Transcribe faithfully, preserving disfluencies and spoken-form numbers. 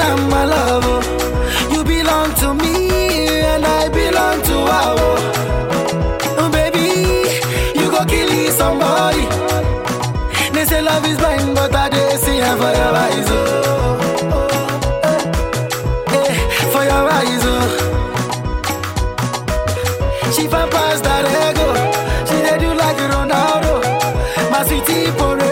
am my love. Oh. You belong to me and I belong to her. Oh. Oh, baby, you go kill somebody. They say love is blind, but I did see her for your eyes. Oh. Eh, for your eyes. Oh. She fan past that ego. She did do like Ronaldo. My sweetie for